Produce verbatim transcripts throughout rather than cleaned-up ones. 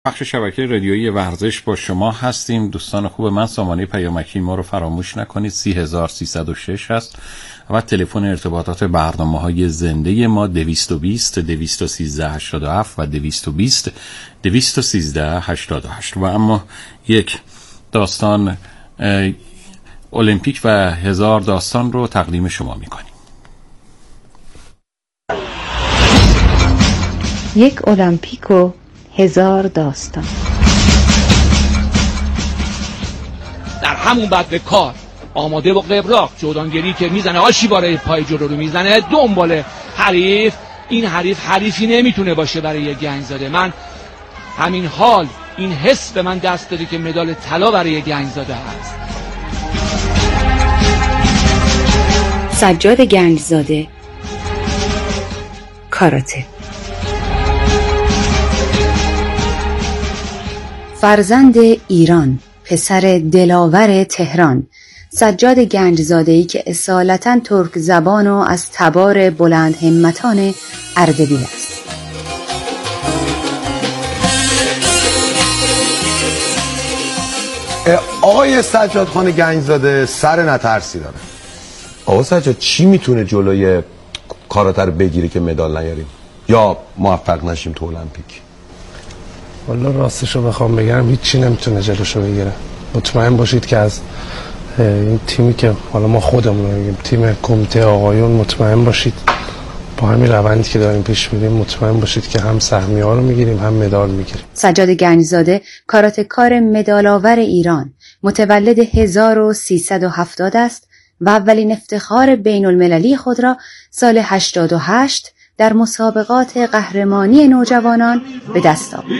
بخش شبکه رادیویی ورزش با شما هستیم. دوستان خوب من، سامانه پیامکی ما رو فراموش نکنید. سی هزار سیصد و شش هست و تلفن ارتباطات برنامه‌های زنده ما دویست و بیست دویست و سیزده هشتاد و هفت و دویست و بیست دویست و سیزده هشتاد و هشت. و اما یک داستان المپیک و هزار داستان رو تقدیم شما می‌کنیم. یک المپیک و هزار داستان. در همون بعد به کار آماده با قبراق جودانگری که میزنه آشی باره پای جلو رو میزنه دنبال حریف. این حریف حریفی نمیتونه باشه برای یه گنجزاده. من همین حال این حس به من دست داده که مدال طلا برای گنجزاده هست. سجاد گنجزاده، کاراته. فرزند ایران، پسر دلاور تهران، سجاد گنجزاده‌ای که اصالتاً ترک زبان و از تبار بلند همتان اردبیل است. آقای سجاد خان گنجزاده سر نترسی داره. آقا سجاد چی میتونه جلوی کاراته رو بگیره که مدال نیاریم یا موفق نشیم تو المپیک؟ والا راستشو بخوام بگم هیچی نمیتونه جلوشو بگیره. مطمئن باشید که از این تیمی که حالا ما خودمون میگیم تیم کمیته آقایون، مطمئن باشید با همین روندی که داریم پیش میریم مطمئن باشید که هم سهمیه ها رو میگیریم هم مدال میگیریم. سجاد گنجزاده کاراته‌کار مدال‌آور ایران، متولد هزار و سیصد و هفتاد است و اولین افتخار بین المللی خود را سال هشتاد و هشت در مسابقات قهرمانی نوجوانان به دست آورد.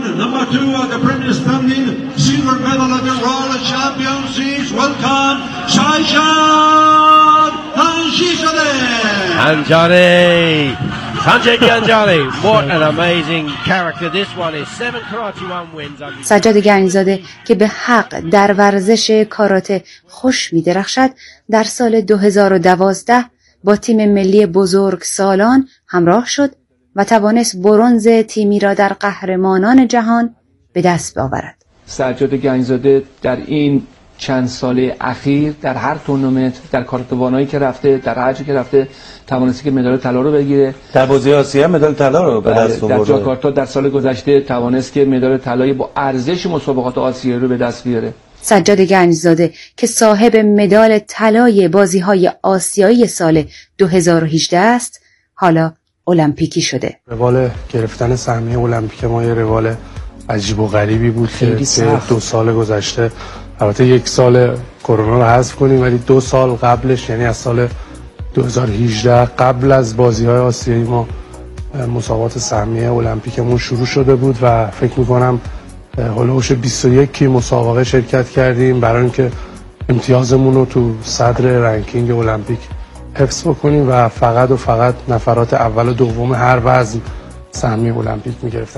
Ganjare, Sanjay Ganjare, what an amazing character this one is. Seven karate one wins. سجاد گنجزاده که به حق در ورزش کاراته خوش می درخشد، در سال دو هزار و دوازده با تیم ملی بزرگ سالان همراه شد و توانست برنز تیمی را در قهرمانان جهان به دست آورد. سجاد گنجزاده در این چند ساله اخیر در هر تورنمنت، در کاراته‌وانایی که رفته، در هر جایی که رفته توانسته که مدال طلا رو بگیره. در بازی آسیا مدال طلا رو به دست آورد. در جاکارتا در سال گذشته توانست که مدال طلایی با ارزش مسابقات آسیا رو به دست بیاره. سجاد گنجزاده که صاحب مدال طلای بازی‌های آسیایی سال دو هزار و هجده است، حالا المپیکی شده. روال گرفتن سهمیه المپیک ما یه روال عجیب و غریبی بود که دو سال گذشته، البته یک سال کرونا رو حذف کنیم ولی دو سال قبلش، یعنی از سال دو هزار و هجده قبل از بازی‌های آسیایی ما مسابقات سهمیه المپیکمون شروع شده بود و فکر می‌کنم هولوش بیست و یک مسابقه شرکت کردیم برای اینکه امتیازمون رو تو صدر رنکینگ المپیک حفظ بکنیم و فقط و فقط نفرات اول و دوم هر وزن سهمیه المپیک می‌گرفتن.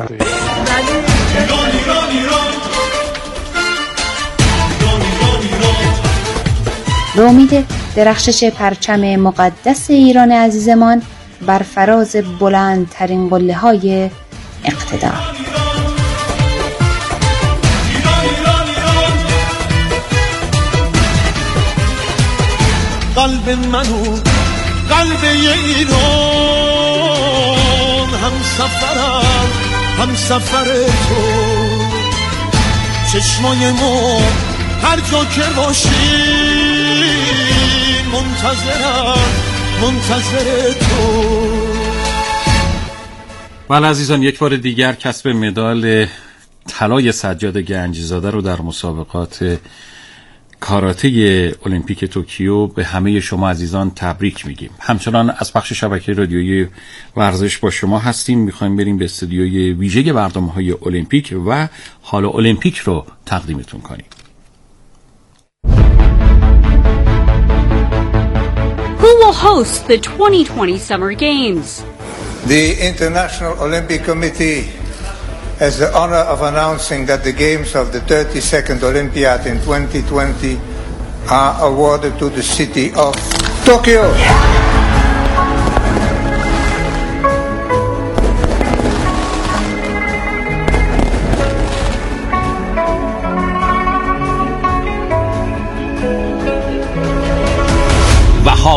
به امید درخشش پرچم مقدس ایران عزیزمان بر فراز بلندترین قله‌های اقتدار. قلب منو قلب ایران هم سفرم هم سفر تو، چشمای ما هر جا که باشی منتظرم منتظر تو. بله عزیزان، یک بار دیگر کسب مدال طلای سجاد گنجزاده رو در مسابقات کاراته المپیک توکیو به همه شما عزیزان تبریک میگیم. همچنان از بخش شبکه رادیویی ورزش با شما هستیم. میخوایم بریم به استودیوی ویژه برنامه‌های المپیک و حال المپیک رو تقدیمتون کنیم. Who will host the twenty twenty Summer Games? The International Olympic Committee has the honor of announcing that the games of the thirty-second Olympiad in twenty twenty are awarded to the city of Tokyo.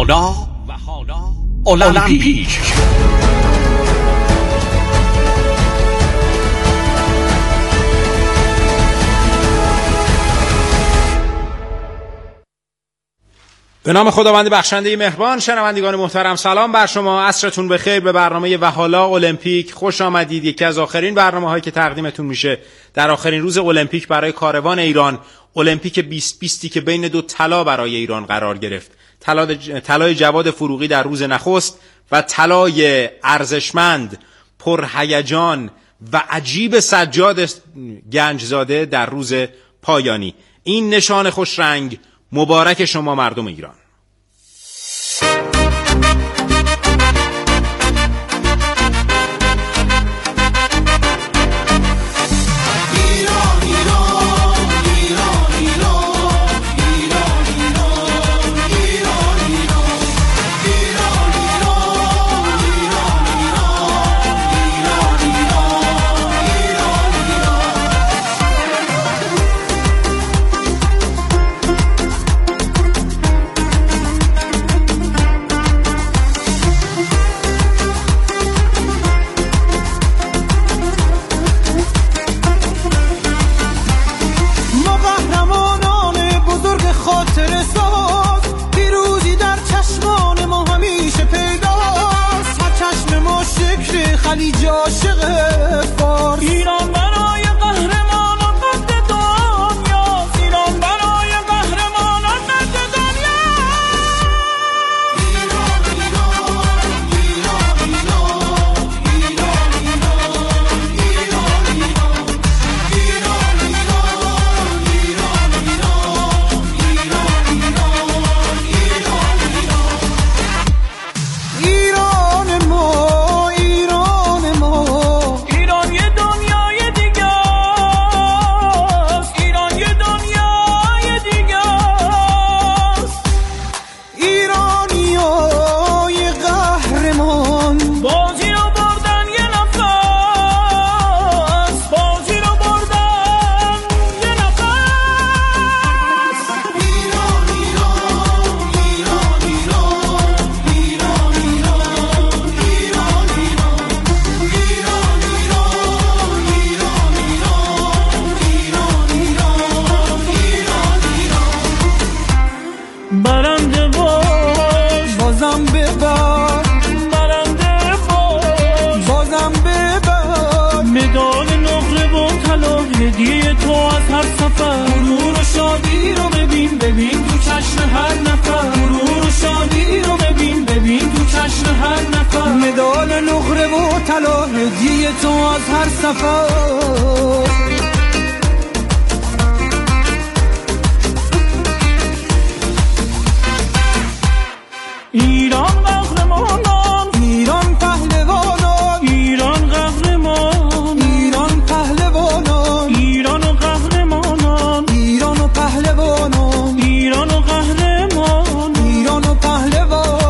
حالا المپیک. به نام خداوند بخشنده مهربان. شنوندگان محترم سلام بر شما، عصرتون بخیر. به برنامه و حالا المپیک خوش آمدید. یکی از آخرین برنامه‌هایی که تقدیمتون میشه در آخرین روز المپیک برای کاروان ایران، المپیک بیست بیستی که بین دو طلا برای ایران قرار گرفت. طلای جواد فروغی در روز نخست و طلای ارزشمند، پرهیجان و عجیب سجاد گنجزاده در روز پایانی. این نشان خوش رنگ مبارک شما مردم ایران. خلیج عاشق فارس، ایران برای قهرمانان قد دنیا، ایران برای قهرمانان قد دنیا. ایران ایران ایران ایران ایران ایران ایران ایران ایران ایران ایران ایران ما مدال نقره و طلا هدیه تو از هر سفر. ایران قهرمانان، ایران پهلوانان، ایران قهرمان، ایران پهلوانان، ایران و قهرمانان، ایران و پهلوانان، ایران و قهرمان، ایران و پهلوان.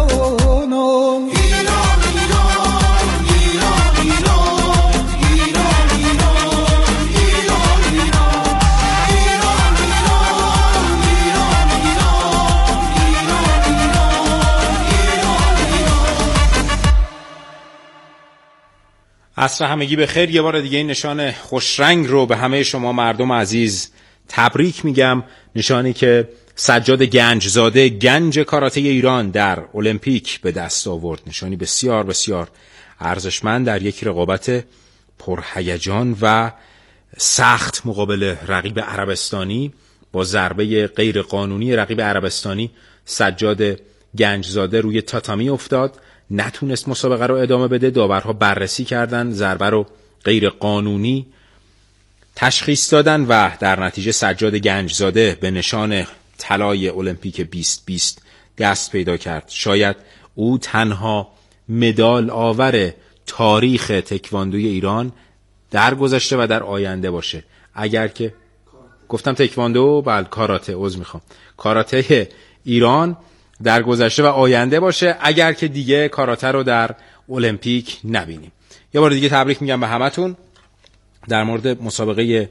عصر همگی به خیر. یه بار دیگه این نشان خوشرنگ رو به همه شما مردم عزیز تبریک میگم. نشانی که سجاد گنجزاده، گنج کاراته ایران در المپیک به دست آورد. نشانی بسیار بسیار ارزشمند در یک رقابت پرهیجان و سخت مقابل رقیب عربستانی. با ضربه غیر قانونی رقیب عربستانی سجاد گنجزاده روی تاتامی افتاد، نتونست مسابقه رو ادامه بده. داورها بررسی کردن، ضربه رو غیر قانونی تشخیص دادن و در نتیجه سجاد گنجزاده به نشان طلای المپیک بیست بیست دست پیدا کرد. شاید او تنها مدال آور تاریخ تکواندوی ایران در گذشته و در آینده باشه. اگر که گفتم تکواندو، بله کاراته، عذر میخوام، کاراته ایران در گذشته و آینده باشه، اگر که دیگه کاراته رو در المپیک نبینیم. یه بار دیگه تبریک میگم به همتون. در مورد مسابقه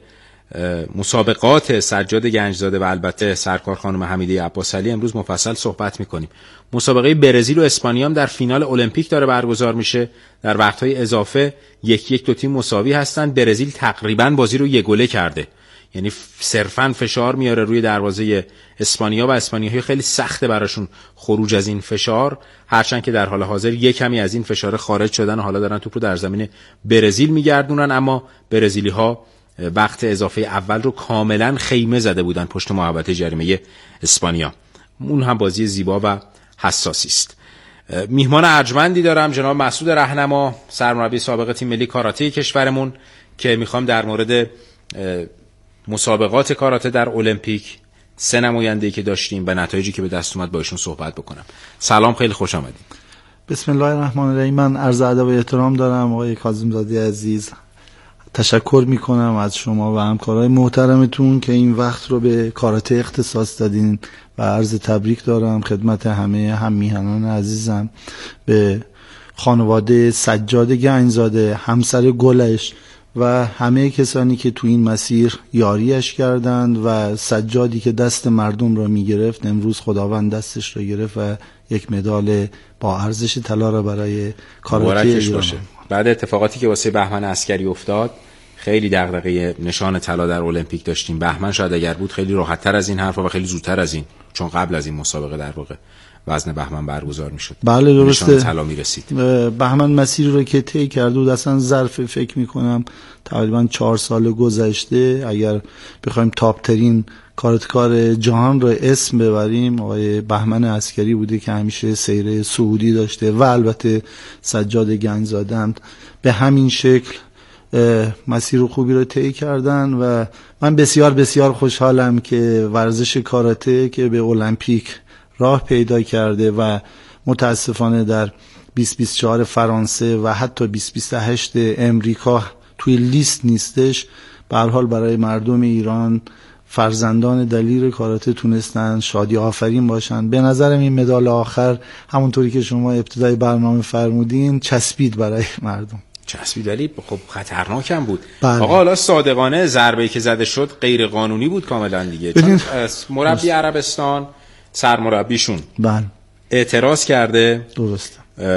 مسابقات سجاد گنجزاده و البته سرکار خانم حمیده عباسعلی امروز مفصل صحبت میکنیم. مسابقه برزیل و اسپانیا هم در فینال المپیک داره برگزار میشه. در وقت‌های اضافه یک یک دو تیم مساوی هستن. برزیل تقریبا بازی رو یک گله کرده، یعنی صرفاً فشار میاره روی دروازه اسپانیا و اسپانیایی خیلی سخته براشون خروج از این فشار، هرچند که در حال حاضر یک کمی از این فشار خارج شدن و حالا دارن توپ رو در زمین برزیل میگردونن. اما برزیلی‌ها وقت اضافه اول رو کاملا خیمه زده بودن پشت محوطه جریمه اسپانیا. اون هم بازی زیبا و حساسی است. میهمان ارجمندی دارم، جناب مسعود رهنما، سرمربی سابق تیم ملی کاراته کشورمون، که میخوام در مورد مسابقات کاراته در المپیک، سه نماینده‌ای که داشتیم و نتایجی که به دست اومد با ایشون صحبت بکنم. سلام، خیلی خوش آمدید. بسم الله الرحمن الرحیم. من عرض ادب و احترام دارم آقای کاظم‌زاده عزیز. تشکر میکنم از شما و همکارای محترمتون که این وقت رو به کاراته اختصاص دادین و عرض تبریک دارم خدمت همه هم میهنان عزیزم، به خانواده سجاد گنجزاده، همسر گلش و همه کسانی که تو این مسیر یاریش کردند و سجادی که دست مردم را میگرفت، امروز خداوند دستش را گرفت و یک مدال با ارزش طلا را برای کاراته ایران. بعد اتفاقاتی که واسه بهمن عسکری افتاد، خیلی دغدغه نشان طلا در المپیک داشتیم. بهمن شاید اگر بود خیلی راحت‌تر از این حرفا و خیلی زودتر از این، چون قبل از این مسابقه در واقع وزن بهمن برگزار میشد. بله درسته، نشان طلا میرسید. بهمن مسیری رو که طی کرد بود، اصلا ظرف فکر میکنم تقریبا چهار سال گذشته، اگر بخوایم تاپ ترین کاراتکار جهان رو اسم ببریم، آقای بهمن عسکری بوده که همیشه سیره صعودی داشته و البته سجاد گنجزاده هم به همین شکل مسیر خوبی رو طی کردن و من بسیار بسیار خوشحالم که ورزش کاراته که به المپیک راه پیدا کرده و متاسفانه در بیست بیست و چهار فرانسه و حتی بیست بیست و هشت امریکا توی لیست نیستش، به هر حال برای مردم ایران، فرزندان دلیر کاراته، تونستن شادی آفرین باشن. به نظرم این مدال آخر همونطوری که شما ابتدای برنامه فرمودین چسبید برای مردم. چسبید، ولی خب خطرناک هم بود. بله. آقا حالا صادقانه ضربه‌ای که زده شد غیر قانونی بود کاملا دیگه، چون مربی درست. عربستان سرمربیشون بله اعتراض کرده درست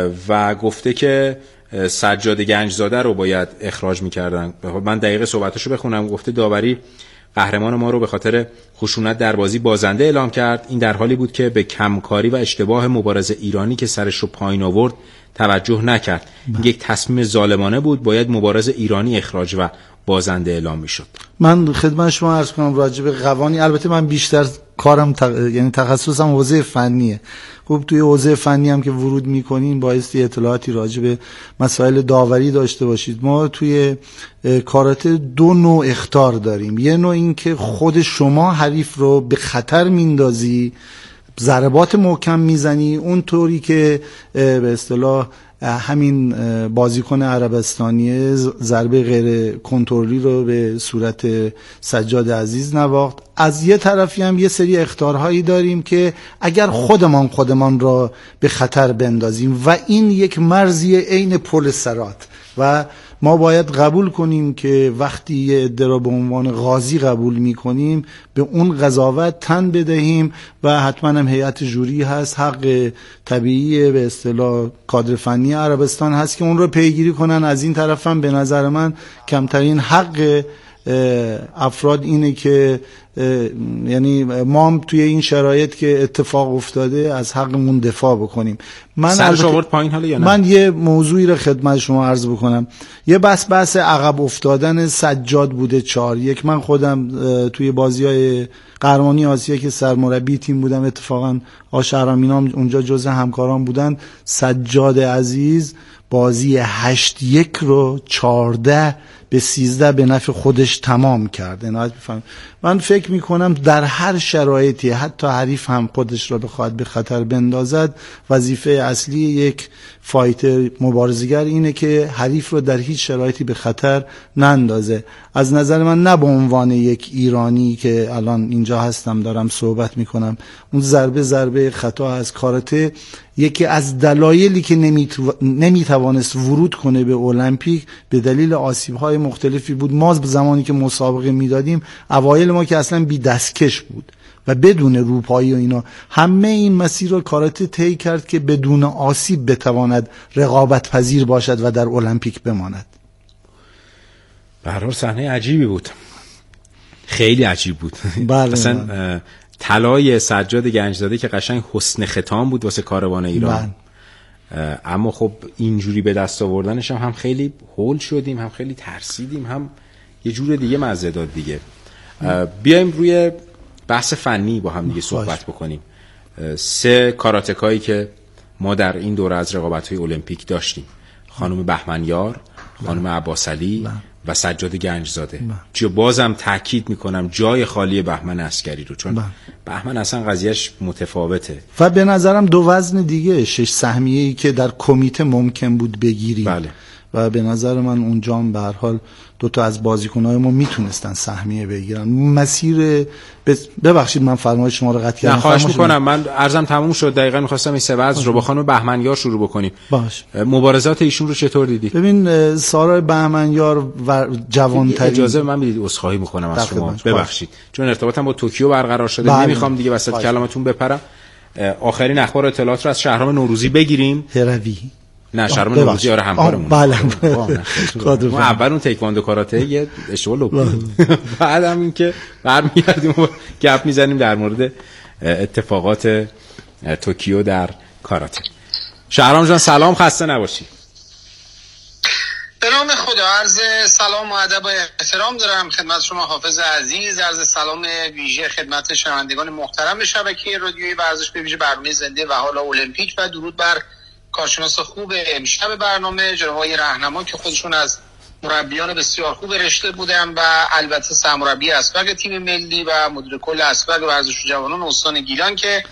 و گفته که سجاد گنجزاده رو باید اخراج می‌کردن. من دقیقه صحبتاشو بخونم. گفته داوری قهرمان ما رو به خاطر خشونت در بازی بازنده اعلام کرد. این در حالی بود که به کمکاری و اشتباه مبارز ایرانی که سرش رو پایین آورد توجه نکرد. بله. یک تصمیم ظالمانه بود، باید مبارز ایرانی اخراج و بازنده اعلام میشد. من خدمت شما عرض کنم راجع به قوانین، البته من بیشتر کارم تق... یعنی تخصصم حوزه فنیه. خب توی حوزه فنی هم که ورود میکنین بایستی اطلاعاتی راجع به مسائل داوری داشته باشید. ما توی کاراته دو نوع اخطار داریم. یه نوع این که خود شما حریف رو به خطر میندازی، ضربات محکم میزنی، اونطوری که به اصطلاح همین بازیکن عربستانی ضربه غیر کنترلی رو به صورت سجاد عزیز نواخت. از یه طرفی هم یه سری اخطارهایی داریم که اگر خودمان خودمان را به خطر بندازیم و این یک مرزی عین پل صراط و ما باید قبول کنیم که وقتی یه عده را به عنوان غازی قبول میکنیم به اون قضاوت تن بدهیم و حتما هم هیئت جوری هست، حق طبیعی به اصطلاح کادر فنی عربستان هست که اون رو پیگیری کنن. از این طرف هم به نظر من کمترین حق افراد اینه که یعنی ما هم توی این شرایط که اتفاق افتاده از حقمون دفاع بکنیم. من سرش آورد پایین حالا یا نه؟ من یه موضوعی رو خدمت شما عرض بکنم. یه بس بحث عقب افتادن سجاد بوده چهار یک. من خودم توی بازی‌های قهرمانی آسیا که سرمربی تیم بودم، اتفاقا آشرامینام اونجا جزء همکاران بودن، سجاد عزیز بازی هشت یک رو چهارده به سیزده به نفع خودش تمام کرد. عنایت بفرمایید. من فکر میکنم در هر شرایطی، حتی حریف هم خودش را بخواد به خطر بندازد، وظیفه اصلی یک فایتر مبارزگر اینه که حریف رو در هیچ شرایطی به خطر نندازه. از نظر من نه به عنوان یک ایرانی که الان اینجا هستم دارم صحبت میکنم، اون ضربه ضربه خطا از کاراته یکی از دلایلی که نمیتو... نمیتوانست ورود کنه به المپیک به دلیل آسیب‌های مختلفی بود. ما زمانی که مسابقه میدادیم اوایل ما که اصلا بی دستکش بود و بدون روپایی و اینا، همه این مسیر رو کاراته طی کرد که بدون آسیب بتواند رقابت پذیر باشد و در المپیک بماند. به هر حال صحنه عجیبی بود، خیلی عجیب بود. بله اصلا طلای سجاد گنجزاده که قشنگ حسن ختام بود واسه کاروان ایران، بله. اما خب اینجوری به دست آوردنش هم, هم خیلی هول شدیم، هم خیلی ترسیدیم، هم یه جور دیگه مزه داد دیگه. بیایم روی بحث فنی با هم دیگه صحبت بکنیم. سه کاراتکایی که ما در این دوره از رقابت‌های المپیک داشتیم، خانم بهمنیار، خانم عباسعلی و سجاد گنجزاده. چه بازم تاکید میکنم جای خالی بهمن عسکری رو، چون بهمن اصلا قضیهش متفاوته و به نظرم دو وزن دیگه شش سهمیه‌ای که در کمیته ممکن بود بگیریم. بله. و به نظر من اونجا به هر حال دو تا از بازیکن‌های ما میتونستن سهمیه بگیرن. مسیر ببخشید من فرمایش شما رو قطع کردم. نه خواهش میکنم، من عرضم تموم شد. دقیقاً می‌خواستم این سه وزن رو با خانم بهمنیار شروع بکنیم. باش. مبارزات ایشون رو چطور دیدید؟ ببین سارا بهمنیار و جوان‌ترین، اجازه من میدید عذرخواهی میکنم از شما، ببخشید چون ارتباطم با توکیو برقرار شده. بله. نمیخوام دیگه وسط کلامتون بپرم. آخرین اخبار و اطلاعات رو از شهرام نوروزی بگیریم. هروی نه شهرام نوروزی آره همکارمون. بله. ما اول اون تایکواندو کاراته یه اشتباه لب بعد هم این که برمیگردیم و گپ میزنیم در مورد اتفاقات توکیو در کاراته. شهرام جان سلام، خسته نباشی. به نام خدا، عرض سلام و ادب و احترام دارم خدمت شما حافظ عزیز. عرض سلام ویژه خدمت شنوندگان محترم شبکه رادیویی ورزش، به ویژه برنامه زنده و حالا المپیک، و درود بر کارشناس خوب امشب برنامه جناب آقای راهنما که خودشون از مربیان بسیار خوب رشته بودن، و البته سرمربی اسبق تیم ملی و مدیر کل اسبق ورزش جوانان استان گیلان که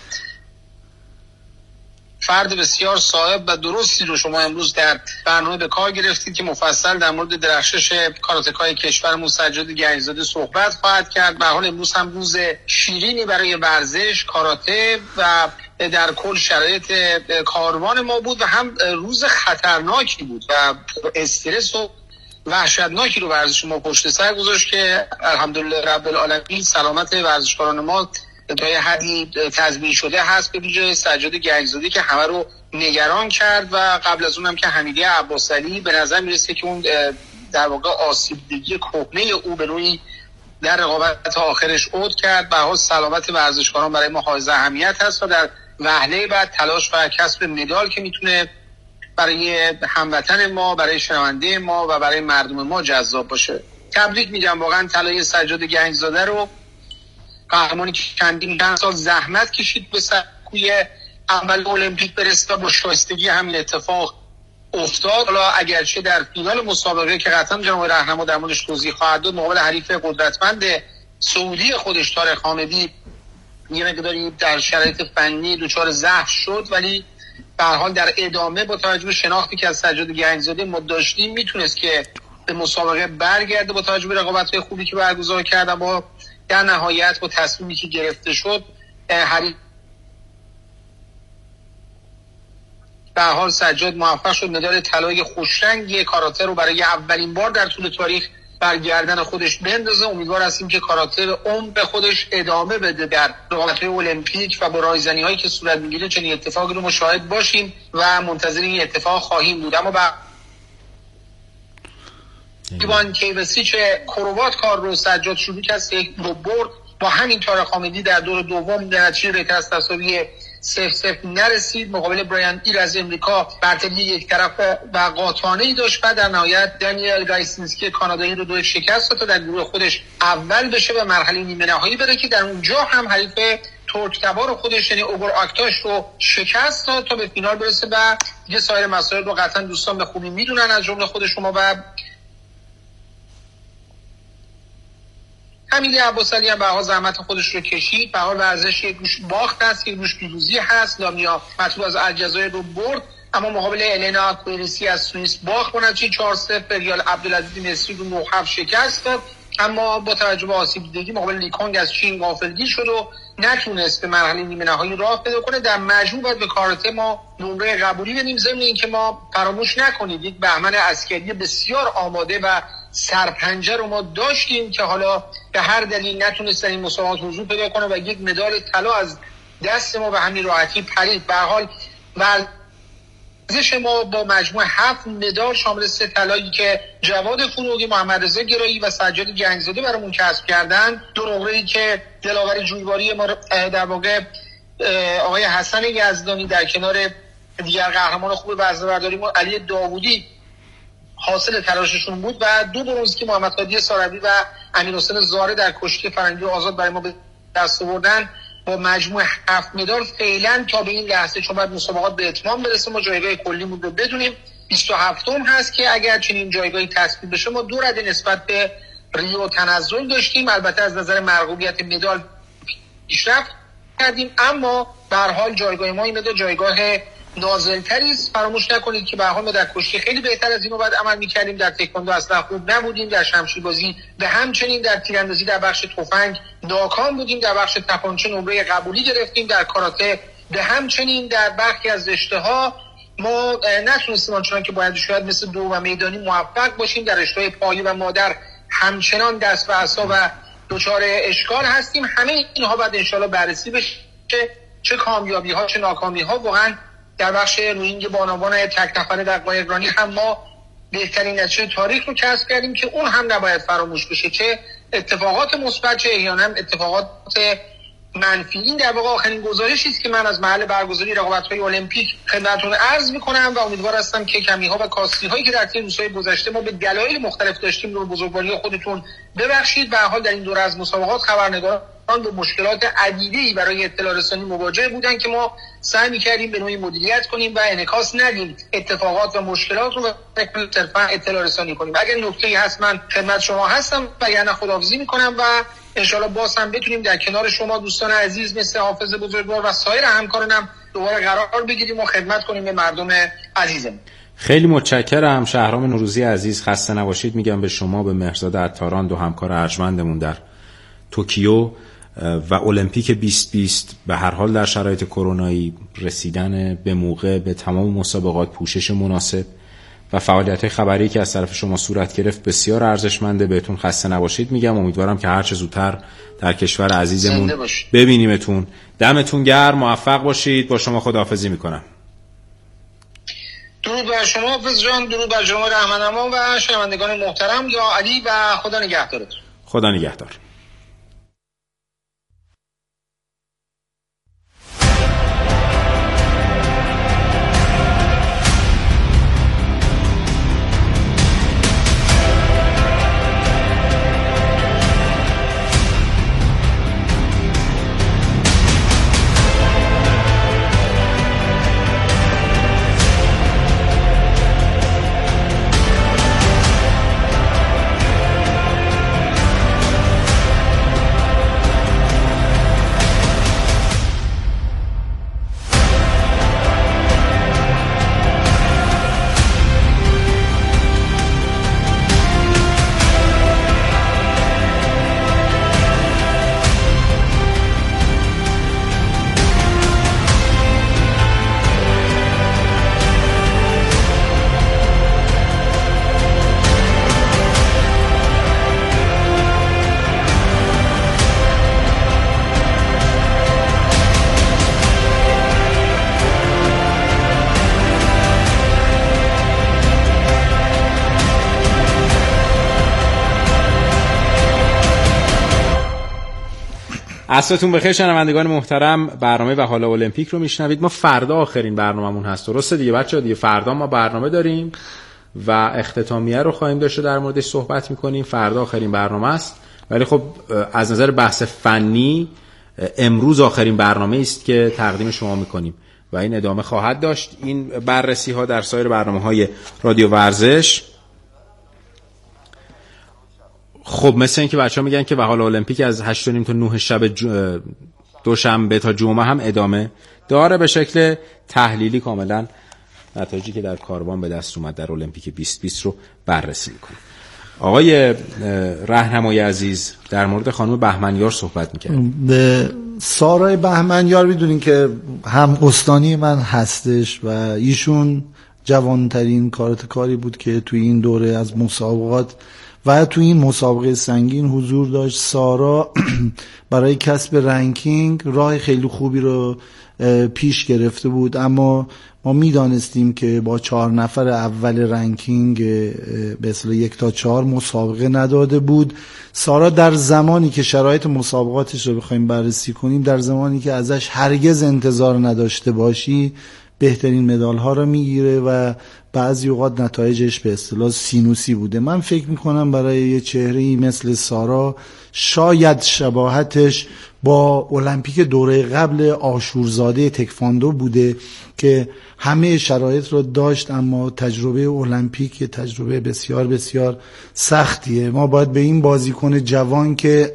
فرد بسیار صاحب و درستی رو شما امروز در برنامه به کار گرفتید که مفصل در مورد درخشش کاراتکای کشورمون سجاد گنجزاده صحبت خواهد کرد. به حال امروز هم روز شیرینی برای ورزش، کاراته و در کل شرایط کاروان ما بود، و هم روز خطرناکی بود و استرس و وحشتناکی رو ورزش ما پشت سر گذاشت که الحمدلله رب العالمین سلامت ورزشکاران ما تا یه حدی تضمین شده هست، به ویژه سجاد گنجزاده که همه رو نگران کرد، و قبل از اونم که حمیدی عباسعلی به نظر میرسه که اون در واقع آسیب‌دیدگی کهنه او به نوعی در رقابت آخرش عود کرد. به حال سلامت ورزشکاران برای ما حائز اهمیت هست و در وهله بعد تلاش و کسب مدال که میتونه برای هموطن ما، برای شنونده ما و برای مردم ما جذاب باشه. تبریک میگم واقعا طلای سجاد گنجزاده رو، قهرمانی که چندین چند سال زحمت کشید به سکوی اول المپیک برسه، با شایستگی همین اتفاق افتاد. حالا اگرچه در فینال مسابقه که قطعا جناب راهنما در موردش توضیح خواهد داد، مقابل حریف قدرتمند سعودی خودش طارق حامدی یه مقداری در شرایط فنی دچار ضعف شد، ولی به هر حال در ادامه با توجه به شناختی که از سجاد گنجزاده ما داشتیم میتونست که به مسابقه برگرده با توجه به رقابت‌های خوبی که برگزار کرد، با در نهایت با تصمیمی که گرفته شد حریف به حال سجاد موفق شد مدال طلای خوشرنگ کاراته رو برای اولین بار در طول تاریخ برگردن خودش بندازه. امیدوار هستیم که کاراته عمر به خودش ادامه بده در رقابت‌های المپیک و با رایزنی‌هایی که صورت می‌گیره چنین اتفاقی رو مشاهد باشیم و منتظر این اتفاق خواهیم بود. اما با ایوان کیوسیچ کروات کار رو سجاد شروع کرد، یک دو برد با همین طارق حامدی در دور دوم در نتیجه ریتاس تساوی صفر صفر نرسید. مقابل برایان ایر از امریکا برتری یک طرف و قاطعانه‌ای داشت و در نهایت دانیل گایسینسکی کانادایی رو دو شکست داد تا در گروه خودش اول بشه و مرحله نیمه نهایی بره که در اونجا هم حریف ترک تبار خودش یعنی اوگور آکتاش رو شکست داد تا به فینال برسه. و دیگه سایر مسائل رو قطعا دوستان به خوبی میدونن از جمله خود شما. و حمیدی عباسعلی هم به حال زحمت خودش رو کشید. به حال ورزش یک گوش باخت هست، یک گوش پیروزی هست. لامیا مطلوب از الجزایر رو برد اما مقابل الینا اکویرسی از سوئیس باخت با نتیجه چهار صفر. ریال عبدالعزیز نصری رو نه هفت شکست داد، اما با توجه به آسیب دیدگی مقابل لیکونگ از چین غافلگیر شد و نتونست به مرحله نیمه نهایی راه پیدا کنه. در مجموع باید به کاراته ما نمره قبولی بدیم، ضمن اینکه ما فراموش نکنید یک بهمن عسکری بسیار آماده و سرپنجه رو ما داشتیم که حالا به هر دلیل نتونست در این مسابقات حضور پیدا کنه و یک مدال طلا از دست ما به همین راحتی پرید. به هر حال ورزش ما با مجموع هفت مدال شامل سه طلایی که جواد فروغی، محمد رضا گرایی و سجاد گنجزاده برامون کسب کردن، دو نقره‌ای که دلاور جویباری ما در واقع آقای حسن یزدانی در کنار دیگر قهرمان خوب وزنه‌برداری ما علی داوودی حاصل تلاششون بود و دو برنز که محمد هادی ساروی و امیرحسین زاره در کشتی فرنگی آزاد برای ما به دست آوردن، با مجموع هفت مدال فعلا تا به این لحظه، چون باید مسابقات به اتمام برسه، ما جایگاه کلی مون رو بدونیم بیست و هفتم هست که اگر چنین جایگاهی تصویب بشه ما دو رده نسبت به ریو تنزل داشتیم. البته از نظر مرغوبیت مدال پیشرفت کردیم، اما به هر حال جایگاه ما این مدال جایگاه نازل‌تری است. فراموش نکنید که به هر حال ما در کشتی خیلی بهتر از اینو بعد عمل می‌کردیم، در تکواندو اصلا خوب نبودیم، در شمشیربازی به همچنین در تیراندازی در بخش تفنگ ناکام بودیم، در بخش تپانچه نمره قبولی گرفتیم، در کاراته به همچنین در برخی از رشته‌ها ما نتونستیم آنچنان که باید شاید مثل دو و میدانی موفق باشیم. در رشته پایه و مادر همچنان دست و عصا و دچار اشکال هستیم. همه اینها بعد انشالله بررسی بشه، چه کامیابی‌ها چه ناکامی‌ها. واقعا در بخش روینگ بانوان تک نفره در قایقرانی هم ما بهترین نتیجه تاریخ رو کسب کردیم که اون هم نباید فراموش بشه، چه اتفاقات مثبت چه احیانا اتفاقات منفی. این در واقع آخرین گزارشی است که من از محل برگزاری رقابت‌های المپیک خدمتتون عرض می‌کنم و امیدوار هستم که کمی‌ها و کاستی‌هایی که در طی روزهای گذشته ما به دلایل مختلف داشتیم رو بزرگواری خودتون ببخشید. به هر حال در این دوره از مسابقات خبرنگاران با مشکلات عدیده‌ای برای اطلاع رسانی مواجه بودن که ما سعی می‌کردیم به نوعی مدیریت کنیم و انعکاس ندیم اتفاقات و مشکلات رو صرفاً اطلاع رسانی کنیم. اگر نکته‌ای هست من خدمت شما هستم، وگرنه خداحافظی می‌کنم و انشالله باز هم بتونیم در کنار شما دوستان عزیز مثل حافظ بزرگوار و سایر همکارانم دوباره قرار بگیریم و خدمت کنیم به مردم عزیزم. خیلی متشکرم شهرام نوروزی عزیز، خسته نباشید میگم به شما، به مهرزاد عطاران، دو همکار ارجمندمون در توکیو و المپیک بیست بیست. به هر حال در شرایط کرونایی رسیدن به موقع به تمام مسابقات، پوشش مناسب و فعالیت‌های خبری که از طرف شما صورت گرفت بسیار ارزشمنده. بهتون خسته نباشید میگم، امیدوارم که هر چه زودتر در کشور عزیزمون ببینیمتون. دمتون گرم، موفق باشید. با شما خداحافظی میکنم. درود بر شما حافظ جان، درود بر جناب رحمانما و شنوندگان محترم. یا علی و خدا نگهدارتون. خدا نگهدار. عصرتون بخیر شنوندگان محترم، برنامه و حالا المپیک رو میشنوید. ما فردا آخرین برنامه‌مون هست، درسته دیگه بچه‌ها؟ دیگه فردا ما برنامه داریم و اختتامیه رو خواهیم داشت، در موردش صحبت می‌کنیم. فردا آخرین برنامه است، ولی خب از نظر بحث فنی امروز آخرین برنامه است که تقدیم شما می‌کنیم و این ادامه خواهد داشت. این بررسی‌ها در سایر برنامه‌های رادیو ورزش. خب مثل این که بچه‌ها میگن که و حالا المپیک از هشت و نیم تا نه شب دوشنبه تا جمعه هم ادامه داره به شکل تحلیلی کاملا نتایجی که در کاروان به دست اومد در المپیک بیست بیست رو بررسی میکنیم. آقای راهنمای عزیز در مورد خانم بهمنیار صحبت میکنیم. به سارای بهمنیار میدونین که هم استانی من هستش و ایشون جوانترین کاراتکاری بود که توی این دوره از مسابقات و توی این مسابقه سنگین حضور داشت. سارا برای کسب رنکینگ راه خیلی خوبی رو پیش گرفته بود، اما ما میدانستیم که با چهار نفر اول رنکینگ به اصطلاح یک تا چهار مسابقه نداده بود. سارا در زمانی که شرایط مسابقاتش رو بخوایم بررسی کنیم، در زمانی که ازش هرگز انتظار نداشته باشی، بهترین مدال ها رو میگیره و بعضی اوقات نتایجش به اصطلاح سینوسی بوده. من فکر میکنم برای یه چهره‌ای مثل سارا شاید شباهتش با المپیک دوره قبل آشورزاده تکواندو بوده که همه شرایط رو داشت، اما تجربه المپیک تجربه بسیار بسیار سختیه. ما باید به این بازیکن جوان که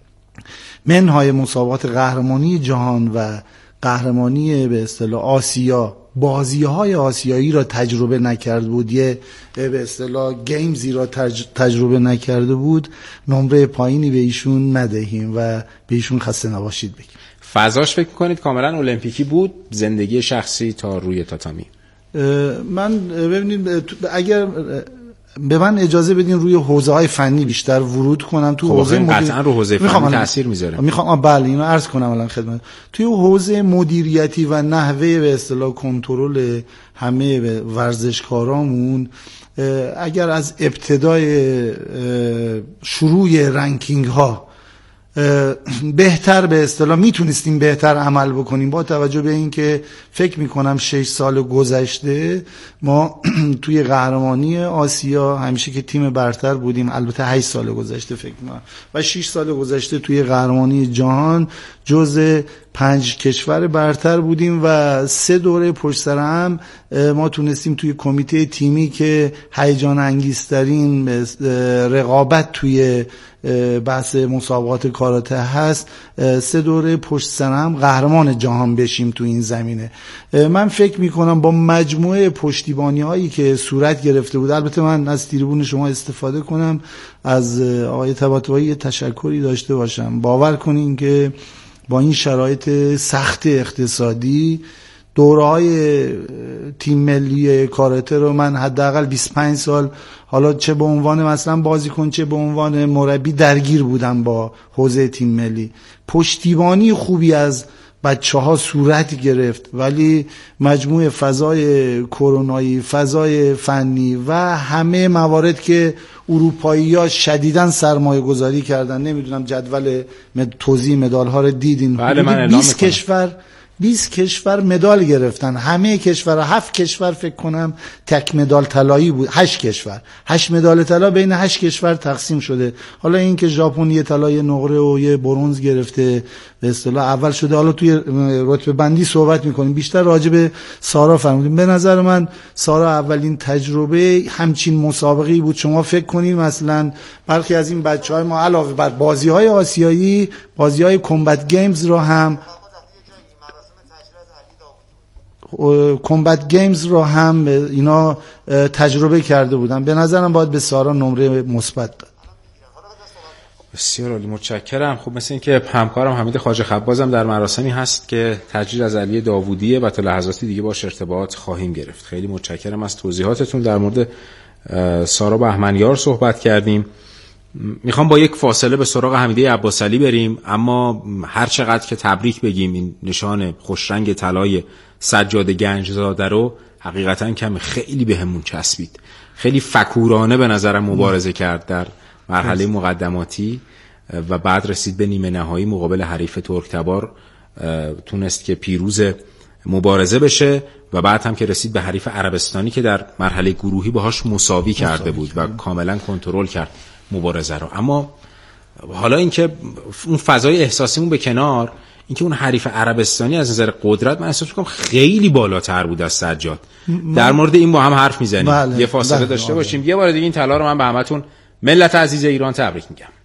منهای مسابقات قهرمانی جهان و قهرمانی به اصطلاح آسیا، بازی‌های آسیایی را تجربه نکرد بود، یه به اصطلاح گیمزی را تج... تجربه نکرده بود، نمره پایینی به ایشون ندهیم و به ایشون خسته نباشید بگیم. فضاش فکر کنید کاملا المپیکی بود، زندگی شخصی تا روی تاتامی؟ من ببینید اگر به من اجازه بدین روی حوزه‌های فنی بیشتر ورود کنم. تو حوزه مدیر... قطعا رو حوزه فنی تاثیر میذاره. میخوام بله اینو عرض کنم الان خدمت. توی حوزه مدیریتی و نحوه به اصطلاح کنترل همه ورزشکارامون، اگر از ابتدای شروع رنکینگ ها بهتر به اصطلاح میتونستیم بهتر عمل بکنیم، با توجه به اینکه فکر میکنم شش سال گذشته ما توی قهرمانی آسیا همیشه که تیم برتر بودیم، البته هشت سال گذشته فکر میکنم، و شش سال گذشته توی قهرمانی جهان جزء پنج کشور برتر بودیم و سه دوره پشت سر هم ما تونستیم توی کمیته تیمی که هیجان انگیزترین رقابت توی بحث مسابقات کاراته هست، سه دوره پشت سر هم قهرمان جهان بشیم تو این زمینه. من فکر میکنم با مجموعه پشتیبانی هایی که صورت گرفته بود، البته من از تریبون شما استفاده کنم، از آقای طباطبایی تشکری داشته باشم. باور کنین که با این شرایط سخت اقتصادی دوره‌های تیم ملی کاراته رو من حداقل بیست و پنج سال، حالا چه به عنوان مثلا بازیکن چه به عنوان مربی، درگیر بودم با حوزه تیم ملی. پشتیبانی خوبی از بچه‌ها صورت گرفت، ولی مجموع فضای کرونایی، فضای فنی و همه موارد که اروپایی‌ها شدیداً سرمایه گذاری کردن، نمیدونم جدول توزیع مدال ها رو دیدین؟ بله من بیست کشور بیست کشور مدال گرفتن، همه کشور، هفت کشور فکر کنم تک مدال طلایی بود، هشت کشور، هشت مدال طلا بین هشت کشور تقسیم شده. حالا این که ژاپن یه طلا یه نقره و یه برنز گرفته به اصطلاح اول شده، حالا توی رتبه بندی صحبت میکنیم، بیشتر راجع به سارا فرمودیم. به نظر من سارا اولین تجربه همچین مسابقه‌ای بود. شما فکر کنید مثلا برخی از این بچه‌های ما علاوه بر بازی‌های آسیایی، بازی‌های کامبت گیمز رو هم کامبت گیمز رو هم اینا تجربه کرده بودن. به نظرم باید به سارا نمره مثبت داد. بسیار عالی، متشکرم. خب مثل این که همکارم حمید خواجه خبازم در مراسمی هست که تجلیل از علی داوودیه و تا لحظاتی دیگه باش ارتباط خواهیم گرفت. خیلی متشکرم از توضیحاتتون. در مورد سارا بهمنیار صحبت کردیم. میخوام با یک فاصله به سراغ حمیده عباسعلی بریم، اما هر چقدر که تبریک بگیم این نشان خوشرنگ طلای سجاد گنجزاده رو حقیقتا کم خیلی بهمون چسبید. خیلی فکورانه به نظرم مبارزه کرد در مرحله مقدماتی و بعد رسید به نیمه نهایی مقابل حریف ترکتبار، تونست که پیروز مبارزه بشه و بعد هم که رسید به حریف عربستانی که در مرحله گروهی باهاش مساوی کرده بود و کاملا کنترل کرد مبارزه رو. اما حالا اینکه اون فضای احساسیمون به کنار، اینکه اون حریف عربستانی از نظر قدرت من احساس می‌کنم خیلی بالاتر بود از سجاد. در مورد این با هم حرف میزنیم. یه فاصله داشته باشیم. یه بار دیگه این طلا رو من به همتون ملت عزیز ایران تبریک میگم.